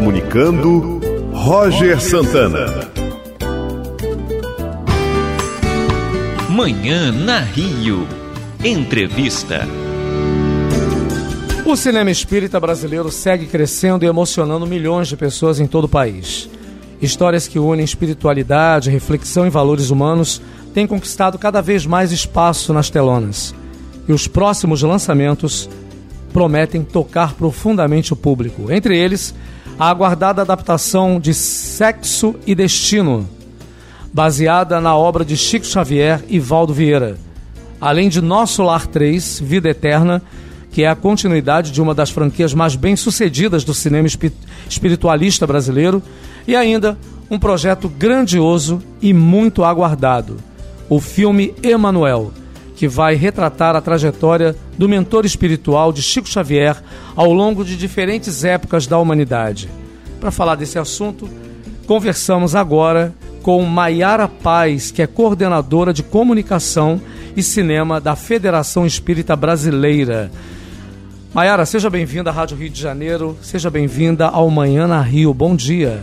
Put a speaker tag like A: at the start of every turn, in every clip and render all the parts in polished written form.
A: Comunicando, Roger Santana.
B: Manhã na Rio. Entrevista.
C: O cinema espírita brasileiro segue crescendo e emocionando milhões de pessoas em todo o país. Histórias que unem espiritualidade, reflexão e valores humanos têm conquistado cada vez mais espaço nas telonas. E os próximos lançamentos prometem tocar profundamente o público. Entre eles, a aguardada adaptação de Sexo e Destino, baseada na obra de Chico Xavier e Valdo Vieira. Além de Nosso Lar 3, Vida Eterna, que é a continuidade de uma das franquias mais bem-sucedidas do cinema espiritualista brasileiro, e ainda um projeto grandioso e muito aguardado, o filme Emanuel, que vai retratar a trajetória do mentor espiritual de Chico Xavier ao longo de diferentes épocas da humanidade. Para falar desse assunto, conversamos agora com Maiara Paz, que é coordenadora de comunicação e cinema da Federação Espírita Brasileira. Maiara, seja bem-vinda à Rádio Rio de Janeiro, seja bem-vinda ao Manhã na Rio. Bom dia.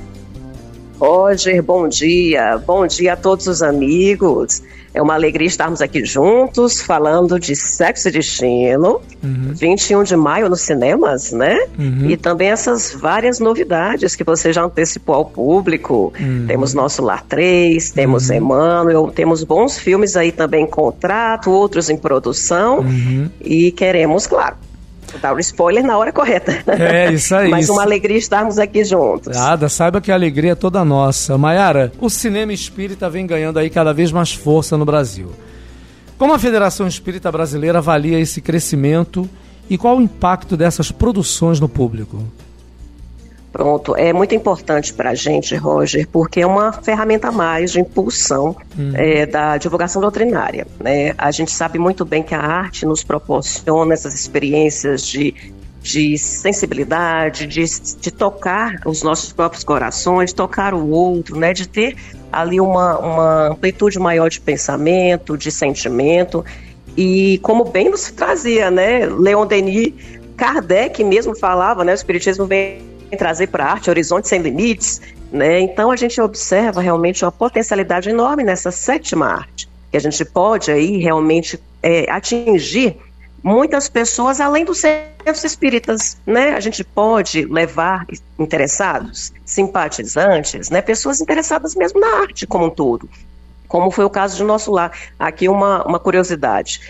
D: Roger, bom dia a todos os amigos. É uma alegria estarmos aqui juntos, falando de Sexo e Destino, 21 de maio nos cinemas, né? E também essas várias novidades que você já antecipou ao público. Temos Nosso Lar 3, temos Emmanuel, temos bons filmes aí também em contrato, outros em produção, e queremos, claro, dar o spoiler na hora correta.
C: É, isso aí.
D: Mas uma alegria estarmos aqui juntos.
C: Nada, saiba que a alegria é toda nossa. Maiara, o cinema espírita vem ganhando aí cada vez mais força no Brasil. Como a Federação Espírita Brasileira avalia esse crescimento e qual o impacto dessas produções no público?
D: Pronto, é muito importante para a gente, Roger, porque é uma ferramenta a mais de impulsão da divulgação doutrinária, né? A gente sabe muito bem que a arte nos proporciona essas experiências de sensibilidade, de tocar os nossos próprios corações, de tocar o outro, né? De ter ali uma amplitude maior de pensamento, de sentimento. E como bem nos trazia, né? Leon Denis, Kardec mesmo falava, né? O Espiritismo vem trazer para a arte horizontes sem limites, né? Então a gente observa realmente uma potencialidade enorme nessa sétima arte, que a gente pode aí realmente atingir muitas pessoas além dos centros espíritas, né? A gente pode levar interessados, simpatizantes, né? Pessoas interessadas mesmo na arte como um todo, como foi o caso de Nosso Lar. Aqui uma curiosidade,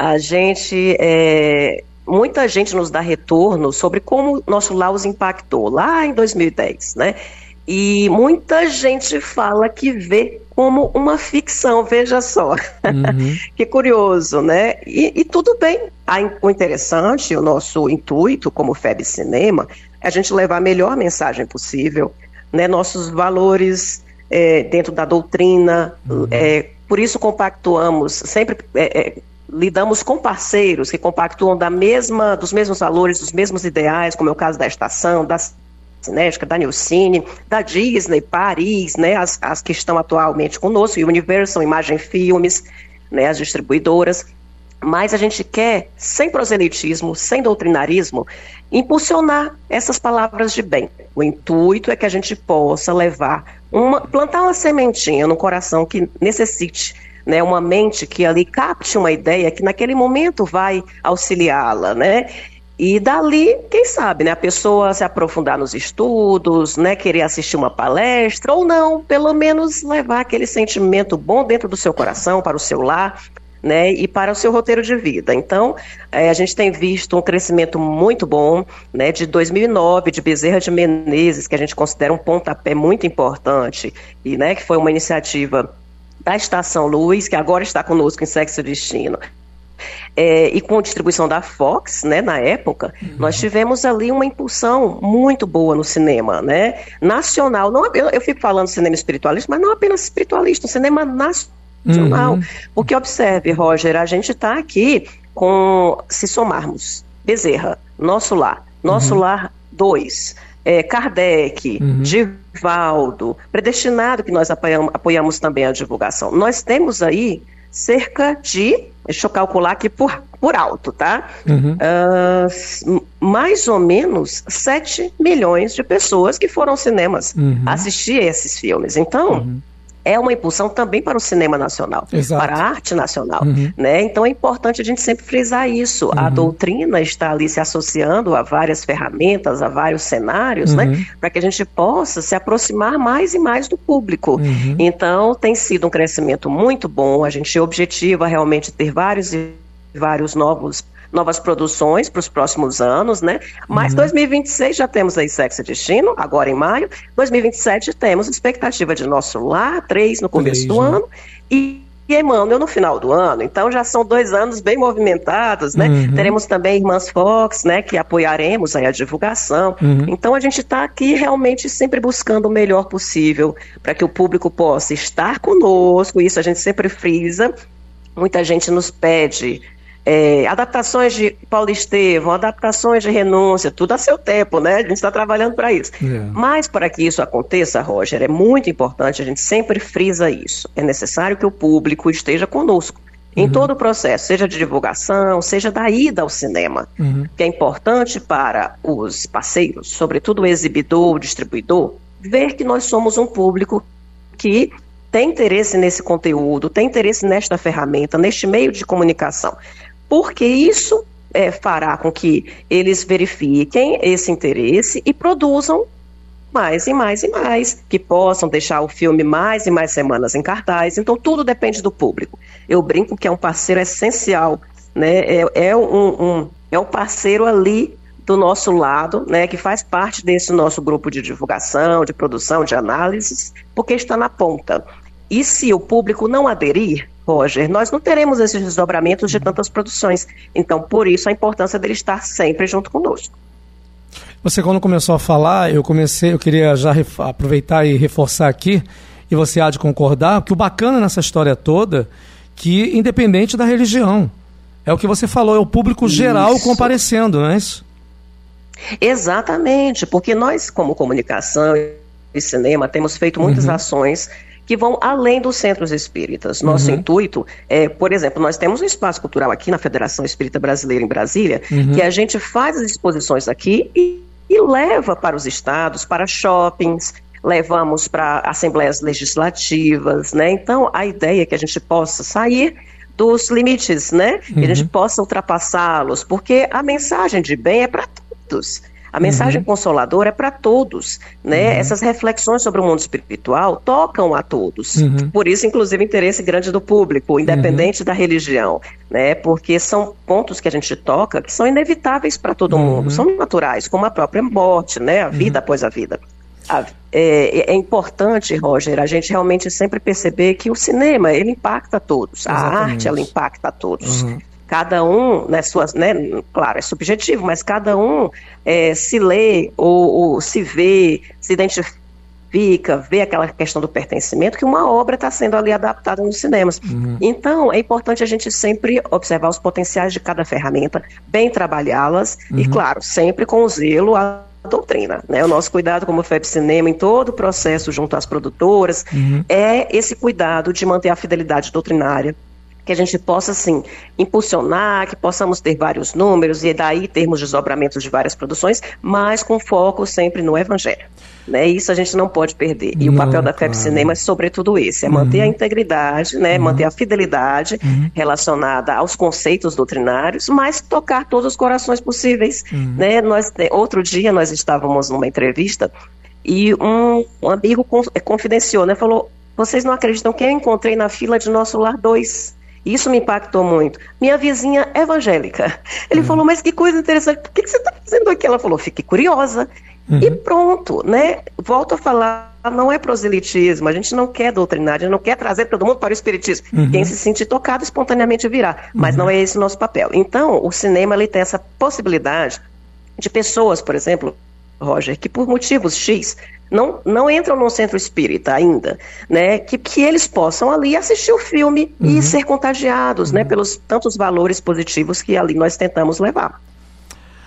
D: muita gente nos dá retorno sobre como Nosso Lar os impactou lá em 2010, né? E muita gente fala que vê como uma ficção, veja só. Que curioso, né? E tudo bem. O interessante, o nosso intuito como FEB Cinema, é a gente levar a melhor mensagem possível, né? Nossos valores dentro da doutrina, por isso compactuamos, sempre lidamos com parceiros que compactuam dos mesmos valores, dos mesmos ideais, como é o caso da Estação, da Cinética, da Nilcine, da Disney, Paris, né, as que estão atualmente conosco, Universal, Imagem Filmes, né, as distribuidoras. Mas a gente quer, sem proselitismo, sem doutrinarismo, impulsionar essas palavras de bem. O intuito é que a gente possa plantar uma sementinha no coração que necessite, né, uma mente que ali capte uma ideia que naquele momento vai auxiliá-la, né? E dali, quem sabe, né, a pessoa se aprofundar nos estudos, né, querer assistir uma palestra ou não, pelo menos levar aquele sentimento bom dentro do seu coração, para o seu lar, né, e para o seu roteiro de vida. Então, a gente tem visto um crescimento muito bom, né, de 2009, de Bezerra de Menezes, que a gente considera um pontapé muito importante, e, né, que foi uma iniciativa da Estação Luz, que agora está conosco em Sexo e Destino, e com a distribuição da Fox, né, na época, nós tivemos ali uma impulsão muito boa no cinema, né, nacional. Não, eu fico falando cinema espiritualista, mas não apenas espiritualista, um cinema nacional. Porque observe, Roger, a gente está aqui se somarmos Bezerra, Nosso Lar 2, Kardec, Divaldo, Predestinado, que nós apoiamos também a divulgação. Nós temos aí cerca de deixa eu calcular aqui por alto, tá? Mais ou menos 7 milhões de pessoas que foram aos cinemas assistir esses filmes. Então, é uma impulsão também para o cinema nacional, para a arte nacional, né? Então é importante a gente sempre frisar isso. A doutrina está ali se associando a várias ferramentas, a vários cenários, né? Para que a gente possa se aproximar mais e mais do público. Então tem sido um crescimento muito bom, a gente objetiva realmente ter vários novas produções para os próximos anos, né? Mas 2026 já temos aí Sexo e Destino, agora em maio. 2027 temos expectativa de Nosso Lar, 3 no começo do ano e Emmanuel no final do ano. Então já são 2 anos bem movimentados, né? Teremos também Irmãs Fox, né? Que apoiaremos aí a divulgação. Então a gente está aqui realmente sempre buscando o melhor possível para que o público possa estar conosco. Isso a gente sempre frisa. Muita gente nos pede adaptações de Paulo Estevam, adaptações de Renúncia, tudo a seu tempo, né? A gente está trabalhando para isso. Mas para que isso aconteça, Roger, é muito importante, a gente sempre frisa isso. É necessário que o público esteja conosco em todo o processo, seja de divulgação, seja da ida ao cinema, que é importante para os parceiros, sobretudo o exibidor, o distribuidor, ver que nós somos um público que tem interesse nesse conteúdo, tem interesse nesta ferramenta, neste meio de comunicação. Porque isso fará com que eles verifiquem esse interesse e produzam mais e mais e mais, que possam deixar o filme mais e mais semanas em cartaz. Então tudo depende do público. Eu brinco que é um parceiro essencial, né? É um parceiro ali do nosso lado, né, que faz parte desse nosso grupo de divulgação, de produção, de análises, porque está na ponta. E se o público não aderir, Roger, nós não teremos esses desdobramentos de tantas produções. Então, por isso, a importância dele estar sempre junto conosco.
C: Você, quando começou a falar, eu queria já aproveitar e reforçar aqui, e você há de concordar, que o bacana nessa história toda, que independente da religião, é o que você falou, é o público geral comparecendo, não é isso?
D: Exatamente, porque nós, como comunicação e cinema, temos feito muitas ações que vão além dos centros espíritas. Nosso intuito é, por exemplo, nós temos um espaço cultural aqui na Federação Espírita Brasileira em Brasília, que a gente faz as exposições aqui e leva para os estados, para shoppings, levamos para assembleias legislativas, né? Então, a ideia é que a gente possa sair dos limites, né? Que a gente possa ultrapassá-los, porque a mensagem de bem é para todos. A mensagem consoladora é para todos, né? Essas reflexões sobre o mundo espiritual tocam a todos. Por isso, inclusive, interesse grande do público, independente da religião, né? Porque são pontos que a gente toca que são inevitáveis para todo mundo, são naturais, como a própria morte, né? A vida após a vida. É importante, Roger, a gente realmente sempre perceber que o cinema, ele impacta a todos. A arte, ela impacta a todos. Cada um, né, claro, é subjetivo, mas cada um se lê ou se vê, se identifica, vê aquela questão do pertencimento, que uma obra está sendo ali adaptada nos cinemas. Então, é importante a gente sempre observar os potenciais de cada ferramenta, bem trabalhá-las e, claro, sempre com zelo à doutrina, né? O nosso cuidado como FEB Cinema em todo o processo junto às produtoras é esse cuidado de manter a fidelidade doutrinária, que a gente possa, assim, impulsionar, que possamos ter vários números e daí termos desdobramentos de várias produções, mas com foco sempre no Evangelho, né? Isso a gente não pode perder. E o papel da FEB Cinema é sobretudo esse, é manter a integridade, né? Manter a fidelidade relacionada aos conceitos doutrinários, mas tocar todos os corações possíveis, né? Outro dia nós estávamos numa entrevista e um amigo confidenciou, né? Falou, vocês não acreditam que eu encontrei na fila de Nosso Lar 2? Isso me impactou muito. Minha vizinha evangélica. Ele falou, mas que coisa interessante, por que você está fazendo aqui? Ela falou, fiquei curiosa. E pronto, né? Volto a falar, não é proselitismo, a gente não quer doutrinar, a gente não quer trazer todo mundo para o espiritismo. Quem se sentir tocado espontaneamente virá, mas não é esse o nosso papel. Então, o cinema ele tem essa possibilidade de pessoas, por exemplo, Roger, que por motivos X não entram num centro espírita ainda, né, que eles possam ali assistir o filme e ser contagiados, né, pelos tantos valores positivos que ali nós tentamos levar.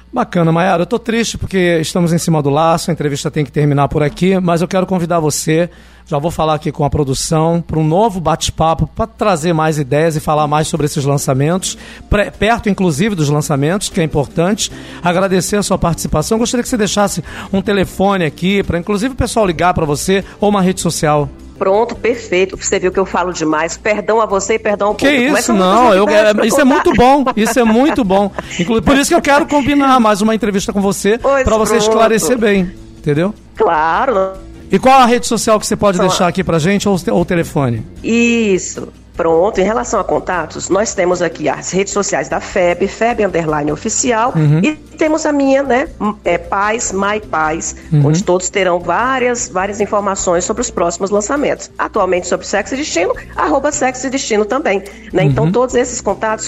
C: Bacana, Maiara. Eu tô triste porque estamos em cima do laço, a entrevista tem que terminar por aqui, mas eu quero convidar você, já vou falar aqui com a produção, para um novo bate-papo, para trazer mais ideias e falar mais sobre esses lançamentos, perto inclusive dos lançamentos, que é importante. Agradecer a sua participação. Gostaria que você deixasse um telefone aqui, para inclusive o pessoal ligar para você, ou uma rede social.
D: Pronto, perfeito. Você viu que eu falo demais. Perdão a você e perdão ao público.
C: Que isso, não. Isso é muito bom. Isso é muito bom. Por isso que eu quero combinar mais uma entrevista com você, para você esclarecer bem. Entendeu?
D: Claro.
C: E qual a rede social que você pode deixar aqui pra gente, ou o telefone?
D: Isso. Pronto, em relação a contatos, nós temos aqui as redes sociais da FEB, FEB_oficial, e temos a minha, né, Paz, My Paz, onde todos terão várias informações sobre os próximos lançamentos. Atualmente sobre Sexo e Destino, @Sexo e Destino também, né? Então todos esses contatos,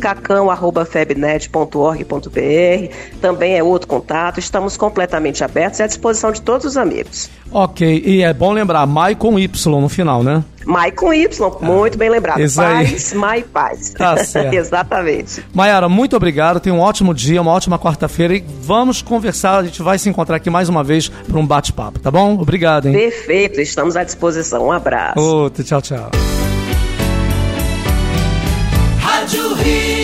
D: comunicacão@febnet.org.br, também é outro contato, estamos completamente abertos e à disposição de todos os amigos.
C: Ok, e é bom lembrar, My com Y no final, né?
D: My com Y, muito bem lembrado.
C: Isso aí.
D: Paz, My Paz.
C: Tá certo.
D: Exatamente.
C: Maiara, muito obrigado, tenha um ótimo dia, uma ótima quarta-feira e vamos conversar, a gente vai se encontrar aqui mais uma vez para um bate-papo, tá bom? Obrigado, hein?
D: Perfeito, estamos à disposição. Um abraço.
C: Outro, tchau, tchau.
E: Rádio Rio.